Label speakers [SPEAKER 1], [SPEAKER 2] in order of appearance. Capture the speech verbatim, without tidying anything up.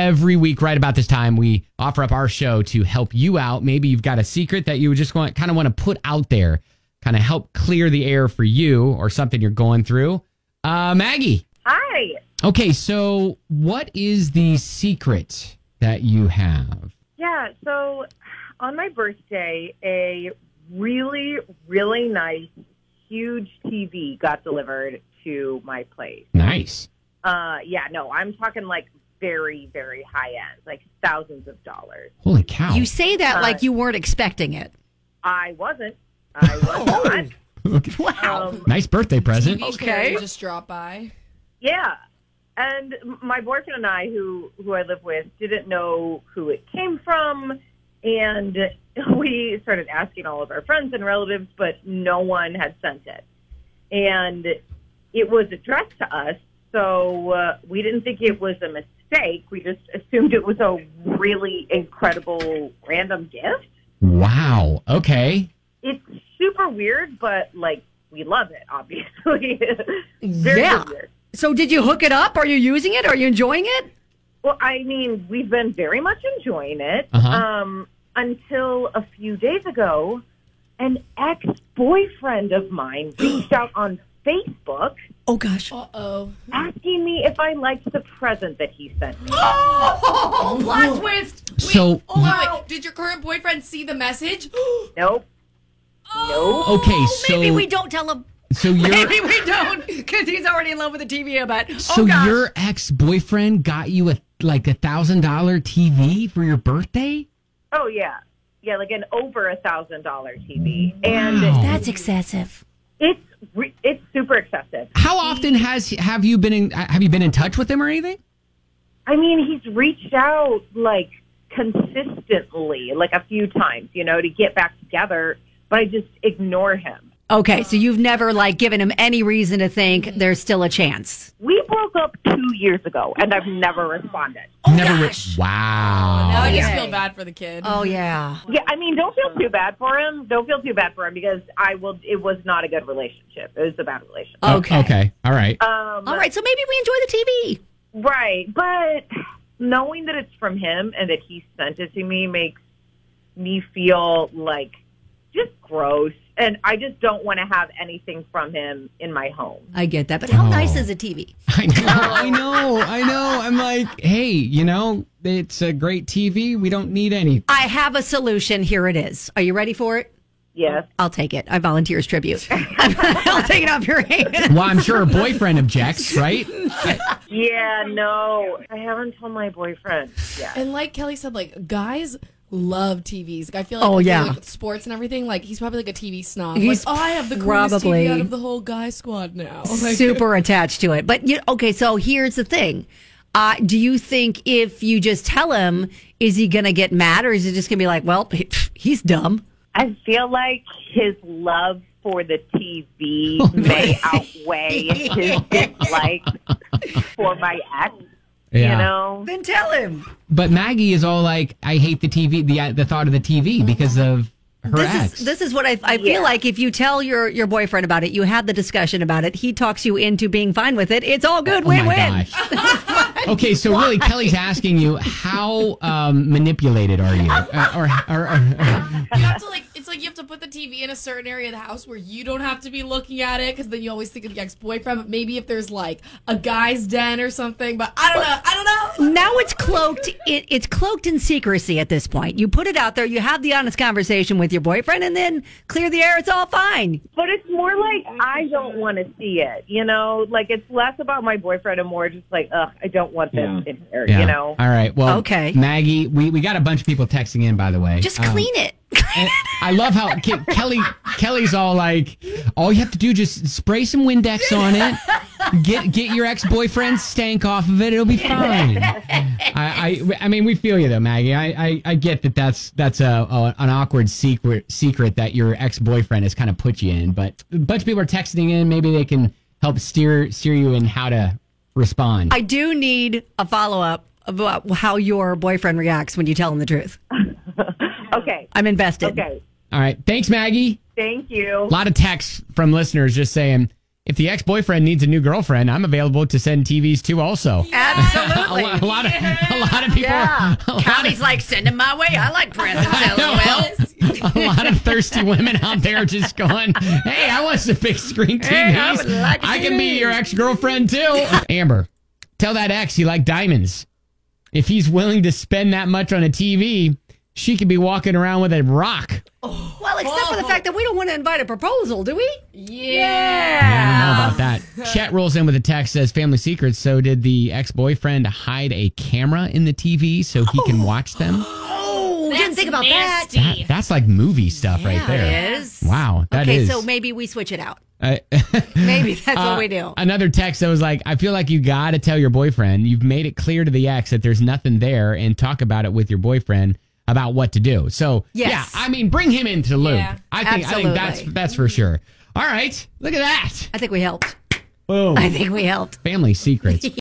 [SPEAKER 1] every week right about this time, we offer up our show to help you out. Maybe you've got a secret that you just want, kind of want to put out there, kind of help clear the air for you or something you're going through. Uh, Maggie.
[SPEAKER 2] Hi.
[SPEAKER 1] Okay, so what is the secret that you have?
[SPEAKER 2] Yeah, so on my birthday, a really, really nice, huge T V got delivered to my place.
[SPEAKER 1] Nice.
[SPEAKER 2] Uh, yeah, no, I'm talking like very, very high end, like thousands of dollars.
[SPEAKER 1] Holy cow.
[SPEAKER 3] You say that
[SPEAKER 2] Uh,
[SPEAKER 3] like you weren't expecting it.
[SPEAKER 2] I wasn't. I was not.
[SPEAKER 3] Wow.
[SPEAKER 2] Um,
[SPEAKER 1] Nice birthday present.
[SPEAKER 4] T V
[SPEAKER 3] Okay.
[SPEAKER 4] show just drop by.
[SPEAKER 2] Yeah. And my boyfriend and I, who, who I live with, didn't know who it came from. And we started asking all of our friends and relatives, but no one had sent it. And it was addressed to us, so uh, we didn't think it was a mistake. We just assumed it was a really incredible random gift.
[SPEAKER 1] Wow. Okay.
[SPEAKER 2] It's super weird, but, like, we love it, obviously. Very
[SPEAKER 3] Yeah.
[SPEAKER 2] weird.
[SPEAKER 3] So did you hook it up? Are you using it? Are you enjoying it?
[SPEAKER 2] Well, I mean, we've been very much enjoying it
[SPEAKER 1] Uh-huh.
[SPEAKER 2] um, until a few days ago. An ex-boyfriend of mine reached out on Facebook
[SPEAKER 3] Oh, gosh.
[SPEAKER 4] Uh-oh.
[SPEAKER 2] asking me if I liked the present that he sent me.
[SPEAKER 3] Oh, plot twist.
[SPEAKER 4] Wait,
[SPEAKER 1] So-
[SPEAKER 4] hold on, wait. Did your current boyfriend see the message?
[SPEAKER 2] Nope. Nope.
[SPEAKER 1] Okay, so
[SPEAKER 3] Maybe we don't tell him.
[SPEAKER 1] so you're
[SPEAKER 3] Maybe we don't, because he's already in love with the T V. I bet.
[SPEAKER 1] so
[SPEAKER 3] Oh, gosh.
[SPEAKER 1] your ex-boyfriend got you a like a thousand dollar T V for your birthday?
[SPEAKER 2] Oh, yeah. Yeah, like an over a thousand dollar T V. And
[SPEAKER 1] Wow.
[SPEAKER 3] That's excessive.
[SPEAKER 2] it's re- it's super excessive.
[SPEAKER 1] How often has have you been in have you been in touch with him or anything?
[SPEAKER 2] I mean, he's reached out like consistently, like a few times, you know, to get back together, but I just ignore him.
[SPEAKER 3] Okay, so you've never like given him any reason to think there's still a chance.
[SPEAKER 2] We broke up two years ago, and I've never responded.
[SPEAKER 1] Never. Re-
[SPEAKER 4] Now
[SPEAKER 1] wow.
[SPEAKER 4] I just
[SPEAKER 3] Okay.
[SPEAKER 4] feel bad for the kid.
[SPEAKER 3] Oh yeah.
[SPEAKER 2] Yeah, I mean, don't feel too bad for him. Don't feel too bad for him because I will. It was not a good relationship. It was a bad relationship.
[SPEAKER 3] Okay.
[SPEAKER 1] Okay. All right.
[SPEAKER 2] Um,
[SPEAKER 3] All right, so maybe we enjoy the T V.
[SPEAKER 2] right, but knowing that it's from him and that he sent it to me makes me feel like just gross, and I just don't want to have anything from him in my home.
[SPEAKER 3] I get that, but how
[SPEAKER 1] Oh.
[SPEAKER 3] nice is a T V?
[SPEAKER 1] I know. I know. I know. I'm like, hey, you know, it's a great T V. We don't need any.
[SPEAKER 3] I have a solution. Here it is. Are you ready for it?
[SPEAKER 2] Yes.
[SPEAKER 3] I'll take it. I volunteer as tribute. I'll take it off your hand.
[SPEAKER 1] Well, I'm sure her boyfriend objects, right?
[SPEAKER 2] Yeah, no, I haven't told my boyfriend yet.
[SPEAKER 4] And like Kelly said, like guys love T Vs. Like I feel like,
[SPEAKER 3] Oh,
[SPEAKER 4] like,
[SPEAKER 3] yeah.
[SPEAKER 4] like, with sports and everything. Like he's probably like a T V snob.
[SPEAKER 3] He's
[SPEAKER 4] like, oh, I have the coolest T
[SPEAKER 3] probably
[SPEAKER 4] V out of the whole guy squad now. Like,
[SPEAKER 3] Super attached to it. But you okay, so here's the thing. Uh, do you think if you just tell him, is he going to get mad or is he just going to be like, well, he's dumb?
[SPEAKER 2] I feel like his love for the T V may outweigh his dislike for my ex.
[SPEAKER 1] Yeah.
[SPEAKER 2] You know?
[SPEAKER 3] Then tell him.
[SPEAKER 1] But Maggie is all like, I hate the T V, the the thought of the T V because of her
[SPEAKER 3] This
[SPEAKER 1] ex.
[SPEAKER 3] is this is what I I
[SPEAKER 2] Yeah.
[SPEAKER 3] feel like if you tell your your boyfriend about it, you have the discussion about it, he talks you into being fine with it. It's all good,
[SPEAKER 1] Oh
[SPEAKER 3] win
[SPEAKER 1] my
[SPEAKER 3] win.
[SPEAKER 1] gosh. Okay, so really, Kelly's asking you, how um, manipulated are you? Uh, or, or, or,
[SPEAKER 4] you have to like. It's like you have to put the T V in a certain area of the house where you don't have to be looking at it because then you always think of the ex-boyfriend. But maybe if there's like a guy's den or something. But I don't know. I don't know.
[SPEAKER 3] Now it's cloaked. It, it's cloaked in secrecy at this point. You put it out there. You have the honest conversation with your boyfriend, and then clear the air. It's all fine.
[SPEAKER 2] But it's more like I don't want to see it, you know? Like it's less about my boyfriend and more just like, ugh, I don't want this
[SPEAKER 1] Yeah.
[SPEAKER 2] in here,
[SPEAKER 1] yeah.
[SPEAKER 2] you know?
[SPEAKER 1] All right. Well,
[SPEAKER 3] Okay.
[SPEAKER 1] Maggie, we, we got a bunch of people texting in, by the way.
[SPEAKER 3] Just
[SPEAKER 1] Um,
[SPEAKER 3] clean it.
[SPEAKER 1] and I love how Ke- Kelly Kelly's all like, all you have to do just spray some Windex on it, get get your ex boyfriend's stank off of it. It'll be fine. I, I I mean, we feel you though, Maggie. I, I, I get that that's that's a, a an awkward secret secret that your ex boyfriend has kind of put you in. But a bunch of people are texting in. Maybe they can help steer steer you in how to respond.
[SPEAKER 3] I do need a follow up about how your boyfriend reacts when you tell him the truth.
[SPEAKER 2] Okay.
[SPEAKER 3] I'm invested.
[SPEAKER 2] Okay.
[SPEAKER 1] All right. Thanks, Maggie.
[SPEAKER 2] Thank you.
[SPEAKER 1] A lot of texts from listeners just saying, if the ex-boyfriend needs a new girlfriend, I'm available to send T Vs too also.
[SPEAKER 3] Absolutely.
[SPEAKER 1] a, lot, a lot of a lot of people.
[SPEAKER 3] Yeah.
[SPEAKER 1] a lot
[SPEAKER 3] Connie's
[SPEAKER 1] of-
[SPEAKER 3] like, send him my way. I like presents.
[SPEAKER 1] I know.
[SPEAKER 3] LOL.
[SPEAKER 1] A lot of thirsty women out there just going, hey, I want some big screen T Vs.
[SPEAKER 3] Hey, I would like a
[SPEAKER 1] I can
[SPEAKER 3] T V.
[SPEAKER 1] be your ex-girlfriend too. Amber, tell that ex you like diamonds. If he's willing to spend that much on a T V, she could be walking around with a rock.
[SPEAKER 3] Well, except for the fact that we don't want to invite a proposal, do we?
[SPEAKER 4] Yeah.
[SPEAKER 1] Yeah, I don't know about that. Chet rolls in with a text, says family secrets. So did the ex-boyfriend hide a camera in the T V so he can watch them?
[SPEAKER 3] Oh,
[SPEAKER 4] That's
[SPEAKER 3] didn't think about
[SPEAKER 4] nasty.
[SPEAKER 1] That, that's like movie stuff right
[SPEAKER 3] that.
[SPEAKER 1] there.
[SPEAKER 3] It is.
[SPEAKER 1] Wow, that
[SPEAKER 3] okay,
[SPEAKER 1] is.
[SPEAKER 3] so maybe we switch it out.
[SPEAKER 1] Uh,
[SPEAKER 3] Maybe that's
[SPEAKER 1] uh,
[SPEAKER 3] what we do.
[SPEAKER 1] Another text that was like, I feel like you got to tell your boyfriend. You've made it clear to the ex that there's nothing there and talk about it with your boyfriend about what to do. So,
[SPEAKER 3] Yes.
[SPEAKER 1] yeah, I mean, bring him into the loop.
[SPEAKER 4] Yeah,
[SPEAKER 1] I think I think that's
[SPEAKER 3] absolutely.
[SPEAKER 1] that's for sure. All right, look at that.
[SPEAKER 3] I think we helped.
[SPEAKER 1] Boom.
[SPEAKER 3] I think we helped.
[SPEAKER 1] Family secrets.